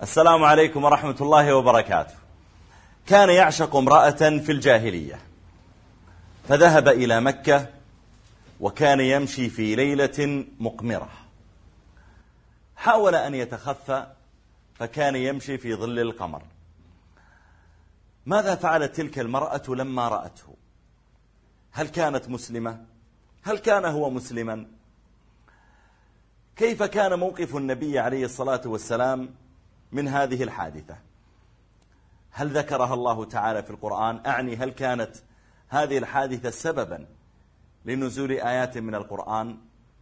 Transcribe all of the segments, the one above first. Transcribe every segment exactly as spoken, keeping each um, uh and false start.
السلام عليكم ورحمة الله وبركاته. كان يعشق امرأة في الجاهلية فذهب إلى مكة، وكان يمشي في ليلة مقمرة. حاول أن يتخفى فكان يمشي في ظل القمر. ماذا فعلت تلك المرأة لما رأته؟ هل كانت مسلمة؟ هل كان هو مسلما؟ كيف كان موقف النبي عليه الصلاة والسلام من هذه الحادثة؟ هل ذكرها الله تعالى في القرآن؟ أعني هل كانت هذه الحادثة سببا لنزول آيات من القرآن؟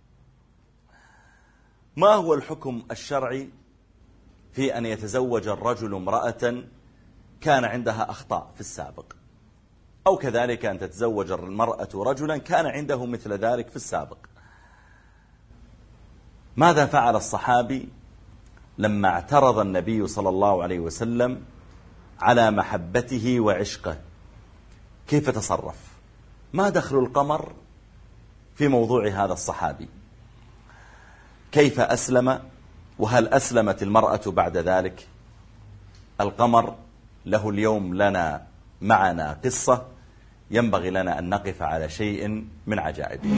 ما هو الحكم الشرعي في أن يتزوج الرجل امرأة كان عندها أخطاء في السابق، أو كذلك أن تتزوج المرأة رجلا كان عنده مثل ذلك في السابق؟ ماذا فعل الصحابي لما اعترض النبي صلى الله عليه وسلم على محبته وعشقه؟ كيف تصرف؟ ما دخل القمر في موضوع هذا الصحابي؟ كيف أسلم؟ وهل أسلمت المرأة بعد ذلك؟ القمر له اليوم لنا معنا قصة ينبغي لنا أن نقف على شيء من عجائبه.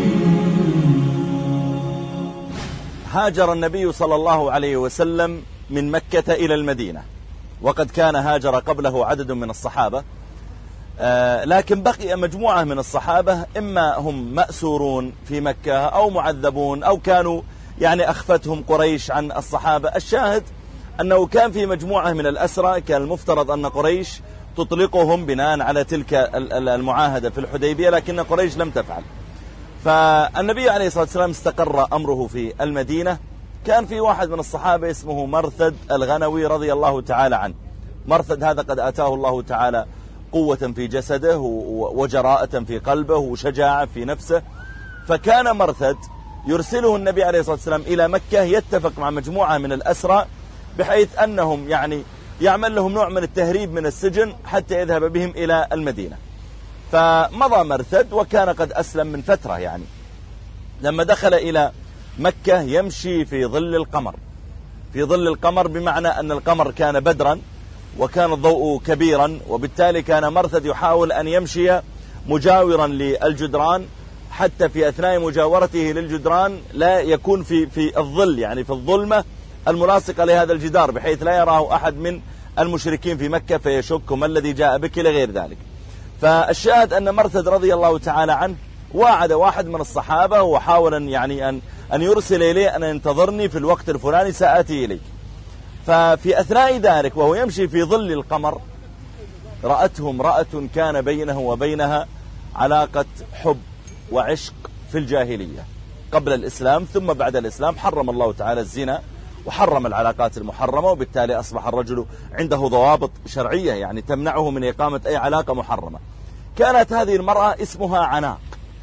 هاجر النبي صلى الله عليه وسلم من مكة إلى المدينة، وقد كان هاجر قبله عدد من الصحابة، آه لكن بقي مجموعة من الصحابة إما هم مأسورون في مكة أو معذبون أو كانوا يعني أخفتهم قريش عن الصحابة. الشاهد أنه كان في مجموعة من الأسرى كان المفترض أن قريش تطلقهم بناء على تلك المعاهدة في الحديبية، لكن قريش لم تفعل. فالنبي عليه الصلاة والسلام استقر أمره في المدينة. كان في واحد من الصحابة اسمه مرثد الغنوي رضي الله تعالى عنه. مرثد هذا قد آتاه الله تعالى قوة في جسده وجراءة في قلبه وشجاعة في نفسه، فكان مرثد يرسله النبي عليه الصلاة والسلام إلى مكة يتفق مع مجموعة من الأسرى بحيث أنهم يعني يعمل لهم نوع من التهريب من السجن حتى يذهب بهم إلى المدينة. فمضى مرثد وكان قد أسلم من فترة، يعني لما دخل إلى مكة يمشي في ظل القمر، في ظل القمر بمعنى أن القمر كان بدرا وكان الضوء كبيرا، وبالتالي كان مرثد يحاول أن يمشي مجاورا للجدران حتى في أثناء مجاورته للجدران لا يكون في في الظل، يعني في الظلمة الملاصقة لهذا الجدار، بحيث لا يراه أحد من المشركين في مكة فيشك ما الذي جاء بك لغير ذلك. فالشاهد أن مرثد رضي الله تعالى عنه واعد واحد من الصحابة وحاول أن يعني أن أن يرسل إليه أن ينتظرني في الوقت الفلاني سآتي إليك. ففي أثناء ذلك وهو يمشي في ظل القمر رأته امرأة كان بينه وبينها علاقة حب وعشق في الجاهلية قبل الإسلام، ثم بعد الإسلام حرم الله تعالى الزنا وحرم العلاقات المحرمة، وبالتالي أصبح الرجل عنده ضوابط شرعية يعني تمنعه من إقامة أي علاقة محرمة. كانت هذه المرأة اسمها عناق،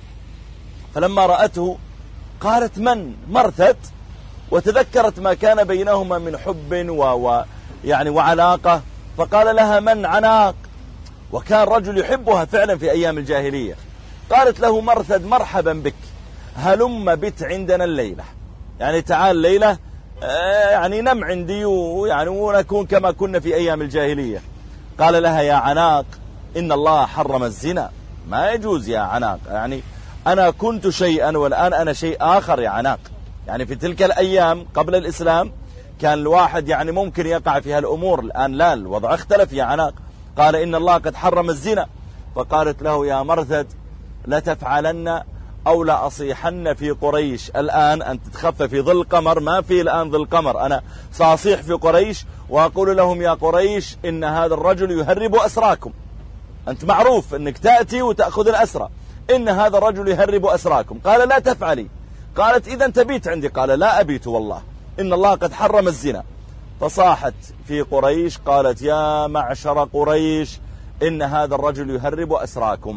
فلما رأته قالت من؟ مرثد، وتذكرت ما كان بينهما من حب و... و... يعني وعلاقة، فقال لها من؟ عناق. وكان رجل يحبها فعلا في أيام الجاهلية. قالت له مرثد مرحبا بك، هلم بت عندنا الليلة، يعني تعال ليلة يعني نم عندي ويعني ونكون كما كنا في أيام الجاهلية. قال لها يا عناق إن الله حرم الزنا، ما يجوز يا عناق، يعني أنا كنت شيئا والآن أنا شيء آخر يا عناق. يعني في تلك الأيام قبل الإسلام كان الواحد يعني ممكن يقع في هالأمور، الآن لا، الوضع اختلف يا عناق. قال إن الله قد حرم الزنا. فقالت له يا مرثد لا تفعلن أو لا أصيحن في قريش الآن، أن تتخفى في ظل قمر، ما في الآن ظل قمر، أنا سأصيح في قريش وأقول لهم يا قريش إن هذا الرجل يهرب أسراكم، أنت معروف أنك تأتي وتأخذ الأسرى، إن هذا الرجل يهرب أسراكم. قال لا تفعلي. قالت إذا تبيت عندي. قال لا أبيت والله، إن الله قد حرم الزنا. فصاحت في قريش قالت يا معشر قريش إن هذا الرجل يهرب أسراكم.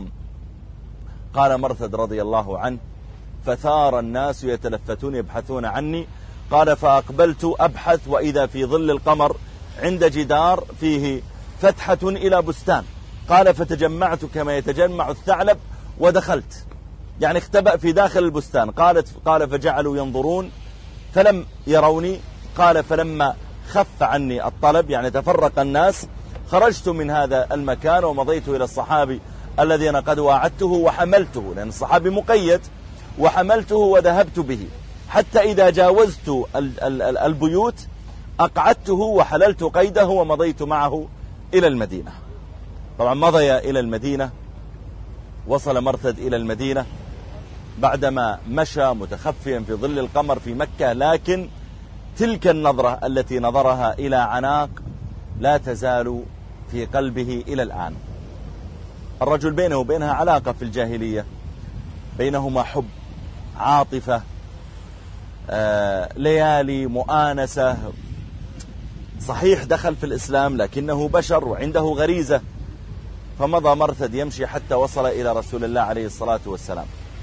قال مرثد رضي الله عنه فثار الناس يتلفتون يبحثون عني. قال فأقبلت أبحث وإذا في ظل القمر عند جدار فيه فتحة إلى بستان. قال فتجمعت كما يتجمع الثعلب ودخلت، يعني اختبأ في داخل البستان. قالت قال فجعلوا ينظرون فلم يروني. قال فلما خف عني الطلب، يعني تفرق الناس، خرجت من هذا المكان ومضيت إلى الصحابي الذي أنا قد واعدته وحملته، لأن الصحابي مقيد، وحملته وذهبت به حتى إذا جاوزت البيوت أقعدته وحللت قيده ومضيت معه إلى المدينة. طبعا مضي إلى المدينة، وصل مرثد إلى المدينة بعدما مشى متخفيا في ظل القمر في مكة، لكن تلك النظرة التي نظرها إلى عناق لا تزال في قلبه إلى الآن. الرجل بينه وبينها علاقة في الجاهلية، بينهما حب، عاطفة، آه، ليالي، مؤانسة. صحيح دخل في الإسلام لكنه بشر وعنده غريزة. فمضى مرثد يمشي حتى وصل إلى رسول الله عليه الصلاة والسلام،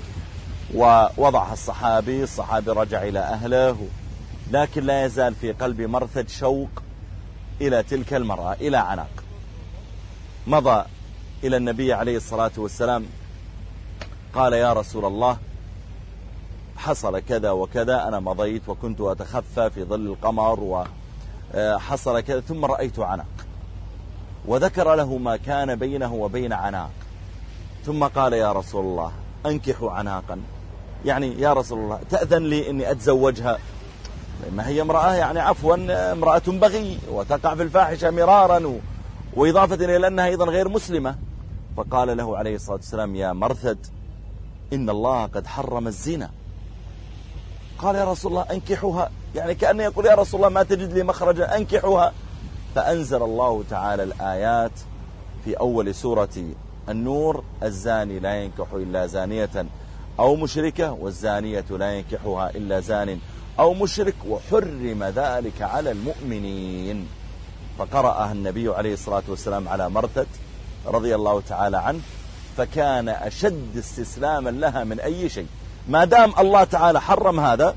ووضعها الصحابي. الصحابي رجع إلى أهله، لكن لا يزال في قلب مرثد شوق إلى تلك المرأة، إلى عناق. مضى إلى النبي عليه الصلاة والسلام، قال: يا رسول الله، حصل كذا وكذا، أنا مضيت وكنت أتخفى في ظل القمر وحصل كذا، ثم رأيت عناق. وذكر له ما كان بينه وبين عناق، ثم قال: يا رسول الله، أنكحوا عناقا، يعني يا رسول الله تأذن لي أني أتزوجها، ما هي امرأة يعني عفوا امرأة بغي وتقع في الفاحشة مرارا، وإضافة إلى أنها أيضا غير مسلمة. فقال له عليه الصلاة والسلام: يا مرثد، إن الله قد حرم الزنا. قال: يا رسول الله أنكحوها، يعني كأنه يقول: يا رسول الله ما تجد لي مخرجا، أنكحوها. فأنزل الله تعالى الآيات في أول سورة النور: الزاني لا ينكح إلا زانية أو مشركة، والزانية لا ينكحها إلا زان أو مشرك، وحرم ذلك على المؤمنين. فقرأها النبي عليه الصلاة والسلام على مرثد رضي الله تعالى عنه، فكان أشد استسلاما لها من أي شيء. ما دام الله تعالى حرم هذا،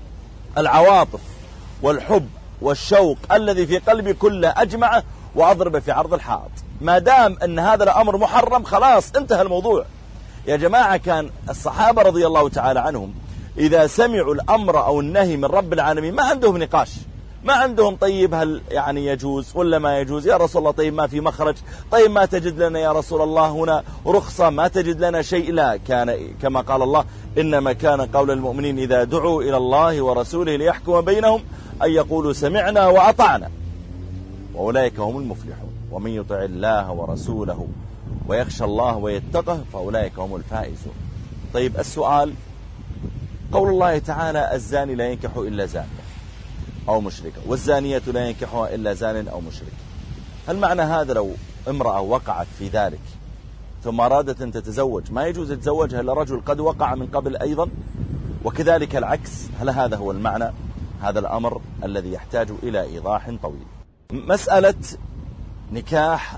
العواطف والحب والشوق الذي في قلبي كله أجمعه وأضرب في عرض الحائط. ما دام أن هذا الأمر محرم، خلاص انتهى الموضوع. يا جماعة، كان الصحابة رضي الله تعالى عنهم إذا سمعوا الأمر أو النهي من رب العالمين ما عندهم نقاش، ما عندهم طيب هل يعني يجوز ولا ما يجوز، يا رسول الله طيب ما في مخرج، طيب ما تجد لنا يا رسول الله هنا رخصة، ما تجد لنا شيء. لا، كان كما قال الله: إنما كان قول المؤمنين إذا دعوا إلى الله ورسوله ليحكم بينهم أن يقولوا سمعنا وأطعنا وأولئك هم المفلحون، ومن يطع الله ورسوله ويخشى الله ويتقه فأولئك هم الفائزون. طيب السؤال: قول الله تعالى: الزاني لا ينكح إلا زانية أو مشركة، والزانية لا ينكحها إلا زان أو مشرك، هل معنى هذا لو امرأة وقعت في ذلك ثم أرادت أن تتزوج ما يجوز تتزوجها إلا رجل قد وقع من قبل أيضا؟ وكذلك العكس، هل هذا هو المعنى؟ هذا الأمر الذي يحتاج إلى إيضاح طويل. مسألة نكاح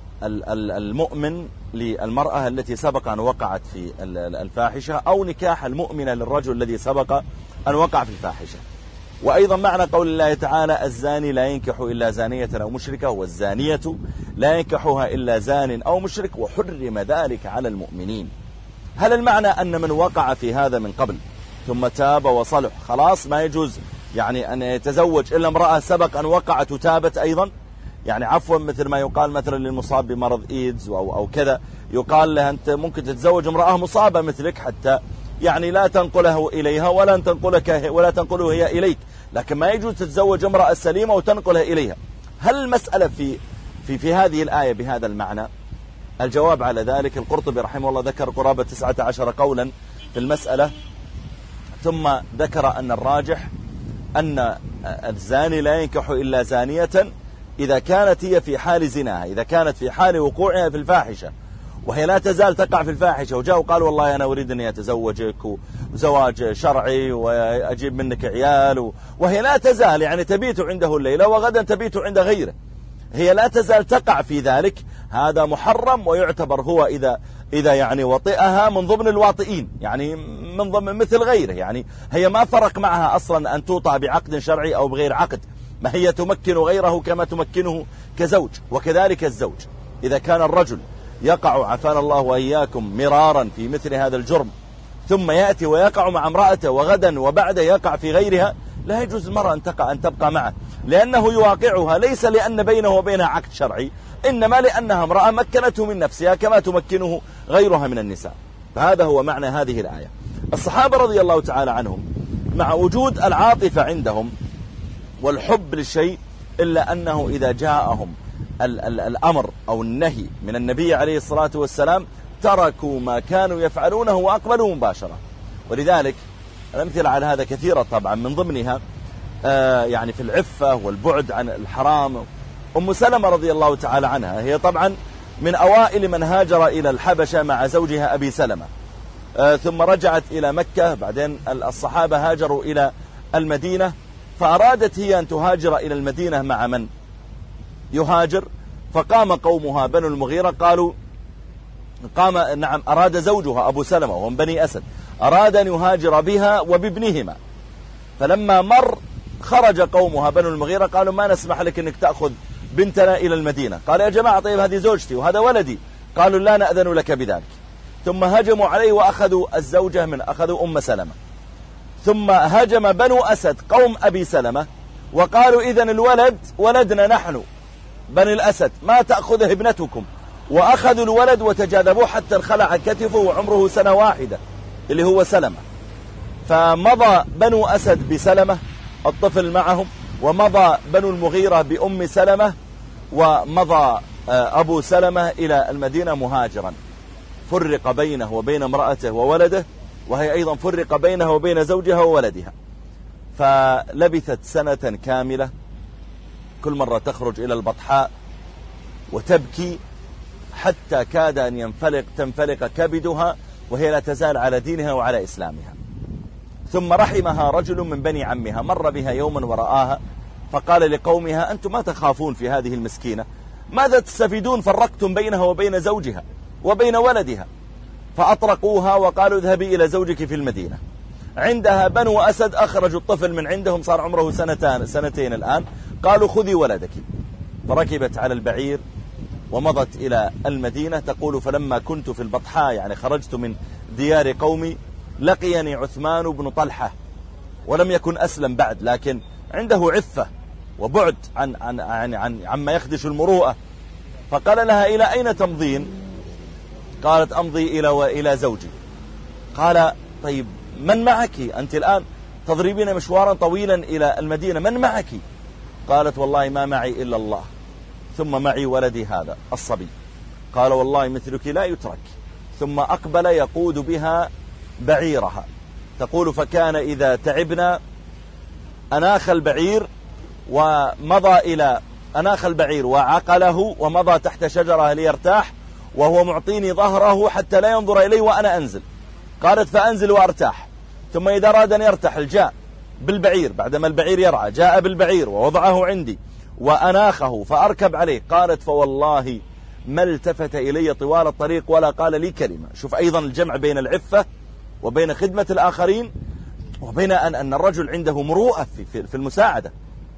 المؤمن للمرأة التي سبق أن وقعت في الفاحشة، أو نكاح المؤمنة للرجل الذي سبق أن وقع في الفاحشة. وأيضا معنى قول الله تعالى: الزاني لا ينكح إلا زانية أو مشركة، والزانية لا ينكحها إلا زان أو مشرك، وحرم ذلك على المؤمنين. هل المعنى أن من وقع في هذا من قبل ثم تاب وصلح خلاص ما يجوز يعني أن يتزوج إلا امرأة سبق أن وقعت وتابت أيضا؟ يعني عفوا مثل ما يقال مثلا للمصاب بمرض إيدز أو, أو كذا، يقال له أنت ممكن تتزوج امرأة مصابة مثلك حتى يعني لا تنقله إليها ولا تنقلك ولا تنقله هي إليك، لكن ما يجوز تتزوج امرأة سليمة وتنقلها إليها. هل المسألة في في في هذه الآية بهذا المعنى؟ الجواب على ذلك: القرطبي رحمه الله ذكر قرابة تسعة عشر قولا في المسألة، ثم ذكر أن الراجح أن الزاني لا ينكح إلا زانية إذا كانت هي في حال زناها، إذا كانت في حال وقوعها في الفاحشة وهي لا تزال تقع في الفاحشة، وجاء وقال والله أنا أريد أن أتزوجك وزواج شرعي وأجيب منك عيال، وهي لا تزال يعني تبيت عنده الليلة وغدا تبيت عند غيره، هي لا تزال تقع في ذلك، هذا محرم ويعتبر هو إذا إذا يعني وطئها من ضمن الواطئين، يعني من ضمن مثل غيره، يعني هي ما فرق معها أصلا أن توطأ بعقد شرعي أو بغير عقد، ما هي تمكن غيره كما تمكنه كزوج. وكذلك الزوج إذا كان الرجل يقع عافانا الله وإياكم مرارا في مثل هذا الجرم ثم يأتي ويقع مع امرأته وغدا وبعد يقع في غيرها، لا يجوز المرأة أن تقع أن تبقى معه. لأنه يواقعها ليس لأن بينه وبينها عقد شرعي، إنما لأنها امرأة مكنته من نفسها كما تمكنه غيرها من النساء. فهذا هو معنى هذه الآية. الصحابة رضي الله تعالى عنهم مع وجود العاطفة عندهم والحب للشيء، إلا أنه إذا جاءهم ال ال الأمر أو النهي من النبي عليه الصلاة والسلام تركوا ما كانوا يفعلونه وأقبلوا مباشرة. ولذلك الأمثلة على هذا كثيرة طبعا، من ضمنها آه يعني في العفة والبعد عن الحرام. أم سلمة رضي الله تعالى عنها هي طبعا من أوائل من هاجر إلى الحبشة مع زوجها أبي سلمة، آه ثم رجعت إلى مكة. بعدين الصحابة هاجروا إلى المدينة، فأرادت هي أن تهاجر إلى المدينة مع من يهاجر، فقام قومها بنو المغيرة قالوا قام نعم أراد زوجها أبو سلمة وهم بني أسد أراد أن يهاجر بها وبابنهما، فلما مر خرج قومها بنو المغيرة قالوا ما نسمح لك أنك تأخذ بنتنا إلى المدينة. قال يا جماعة طيب هذه زوجتي وهذا ولدي. قالوا لا نأذن لك بذلك. ثم هجموا عليه وأخذوا الزوجة من أخذوا أم سلمة. ثم هجم بنو أسد قوم أبي سلمة وقالوا إذن الولد ولدنا نحن بني الأسد ما تأخذه ابنتكم، وأخذوا الولد وتجاذبوه حتى انخلع كتفه وعمره سنة واحدة اللي هو سلمة. فمضى بنو أسد بسلمة الطفل معهم، ومضى بنو المغيرة بأم سلمة، ومضى أبو سلمة إلى المدينة مهاجرا. فرق بينه وبين امرأته وولده، وهي أيضا فرق بينها وبين زوجها وولدها. فلبثت سنة كاملة كل مرة تخرج إلى البطحاء وتبكي حتى كاد أن ينفلق تنفلق كبدها، وهي لا تزال على دينها وعلى إسلامها. ثم رحمها رجل من بني عمها مر بها يوما ورآها، فقال لقومها أنتم ما تخافون في هذه المسكينة؟ ماذا تستفيدون؟ فرقتم بينها وبين زوجها وبين ولدها. فأطرقوها وقالوا اذهبي إلى زوجك في المدينة. عندها بنو أسد أخرجوا الطفل من عندهم صار عمره سنتان سنتين الآن، قالوا خذي ولدك. فركبت على البعير ومضت إلى المدينة. تقول فلما كنت في البطحاء يعني خرجت من ديار قومي لقيني عثمان بن طلحة، ولم يكن أسلم بعد لكن عنده عفة وبعد عن عن عن عن عما يخدش المروءة. فقال لها إلى أين تمضين؟ قالت أمضي إلى وإلى زوجي. قال طيب من معك أنت الآن تضربين مشوارا طويلا إلى المدينة، من معك؟ قالت والله ما معي إلا الله، ثم معي ولدي هذا الصبي. قال والله مثلك لا يترك. ثم أقبل يقود بها بعيرها. تقول فكان إذا تعبنا أناخ البعير ومضى إلى أناخ البعير وعقله ومضى تحت شجرة ليرتاح، وهو معطيني ظهره حتى لا ينظر إلي وأنا أنزل. قالت فأنزل وأرتاح. ثم إذا أراد أن يرتحل جاء بالبعير بعدما البعير يرعى، جاء بالبعير ووضعه عندي وأناخه فأركب عليه. قالت فوالله ما التفت إلي طوال الطريق ولا قال لي كلمة. شوف أيضا الجمع بين العفة وبين خدمة الآخرين وبين أن, أن الرجل عنده مروءة في, في المساعدة.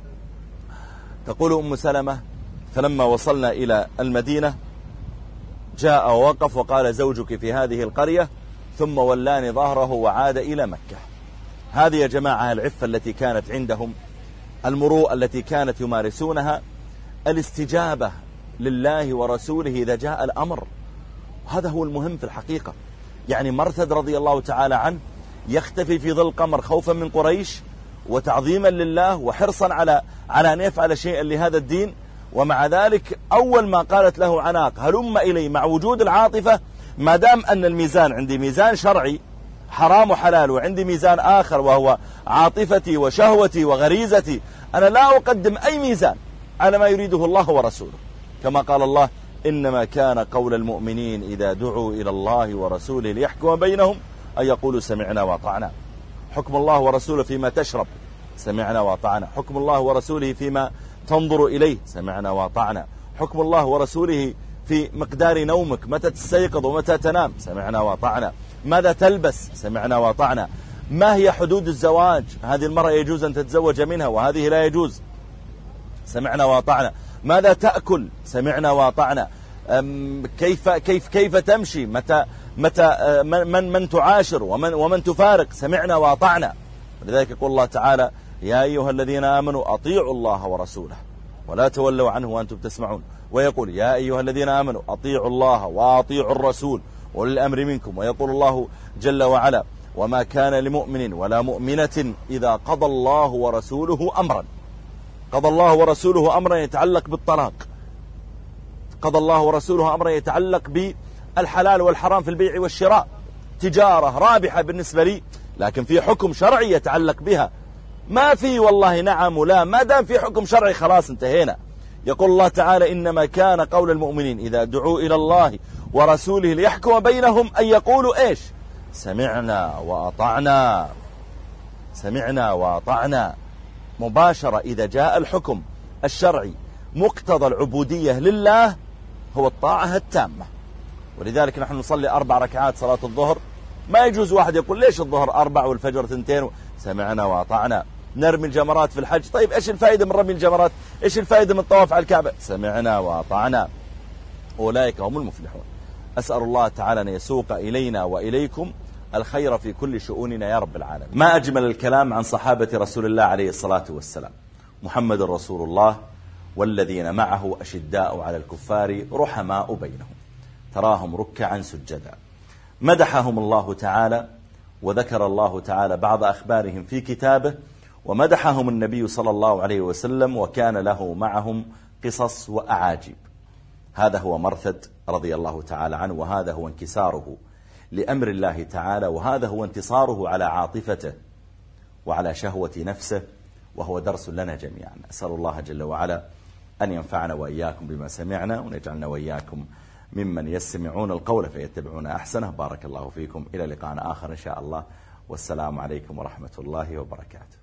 تقول أم سلمة فلما وصلنا إلى المدينة جاء ووقف وقال زوجك في هذه القرية، ثم ولاني ظهره وعاد إلى مكة. هذه يا جماعة العفة التي كانت عندهم، المروءة التي كانت يمارسونها، الاستجابة لله ورسوله إذا جاء الأمر. هذا هو المهم في الحقيقة. يعني مرثد رضي الله تعالى عنه يختفي في ظل قمر خوفا من قريش وتعظيما لله وحرصا على على أن يفعل شيئا لهذا الدين، ومع ذلك أول ما قالت له عناق هلم إلي مع وجود العاطفة، ما دام أن الميزان عندي ميزان شرعي حرام وحلال، وعندي ميزان آخر وهو عاطفتي وشهوتي وغريزتي، أنا لا أقدم أي ميزان على ما يريده الله ورسوله. كما قال الله إنما كان قول المؤمنين إذا دعوا إلى الله ورسوله ليحكم بينهم أن يقولوا سمعنا وأطعنا. حكم الله ورسوله فيما تشرب سمعنا وأطعنا، حكم الله ورسوله فيما تنظر إليه سمعنا وأطعنا، حكم الله ورسوله في مقدار نومك متى تستيقظ ومتى تنام سمعنا وأطعنا، ماذا تلبس سمعنا وأطعنا، ما هي حدود الزواج، هذه المرأة يجوز أن تتزوج منها وهذه لا يجوز سمعنا وأطعنا، ماذا تأكل سمعنا وأطعنا، كيف كيف كيف تمشي، متى متى من من تعاشر ومن ومن تفارق سمعنا وأطعنا. لذلك يقول الله تعالى يا أيها الذين آمنوا أطيعوا الله ورسوله ولا تولوا عنه وأنتم تسمعون. ويقول يا أيها الذين آمنوا أطيعوا الله وأطيعوا الرسول أولي الأمر منكم. ويقول الله جل وعلا وما كان لمؤمن ولا مؤمنة إذا قضى الله ورسوله أمرا. قضى الله ورسوله أمرا يتعلق بالطلاق، قضى الله ورسوله أمرا يتعلق بالحلال والحرام في البيع والشراء، تجارة رابحة بالنسبة لي، لكن في حكم شرعي يتعلق بها. ما في والله نعم ولا، ما دام في حكم شرعي خلاص انتهينا. يقول الله تعالى إنما كان قول المؤمنين إذا دعوا إلى الله ورسوله ليحكم بينهم أن يقولوا إيش؟ سمعنا وأطعنا. سمعنا وأطعنا مباشرة. إذا جاء الحكم الشرعي مقتضى العبودية لله هو الطاعة التامة. ولذلك نحن نصلي أربع ركعات صلاة الظهر، ما يجوز واحد يقول ليش الظهر أربع والفجر ثنتين. سمعنا وأطعنا. نرمي الجمرات في الحج، طيب إيش الفائدة من رمي الجمرات؟ إيش الفائدة من الطواف على الكعبة؟ سمعنا وأطعنا. أولئك هم المفلحون. أسأل الله تعالى أن يسوق إلينا وإليكم الخير في كل شؤوننا يا رب العالمين. ما أجمل الكلام عن صحابة رسول الله عليه الصلاة والسلام. محمد رسول الله والذين معه أشداء على الكفار رحماء بينهم تراهم ركعا سجدا. مدحهم الله تعالى وذكر الله تعالى بعض أخبارهم في كتابه، ومدحهم النبي صلى الله عليه وسلم وكان له معهم قصص وأعاجيب. هذا هو مرثد رضي الله تعالى عنه، وهذا هو انكساره لأمر الله تعالى، وهذا هو انتصاره على عاطفته وعلى شهوة نفسه، وهو درس لنا جميعا. أسأل الله جل وعلا أن ينفعنا وإياكم بما سمعنا، ونجعلنا وإياكم ممن يستمعون القول فيتبعون أحسنه. بارك الله فيكم، إلى لقاء آخر إن شاء الله، والسلام عليكم ورحمة الله وبركاته.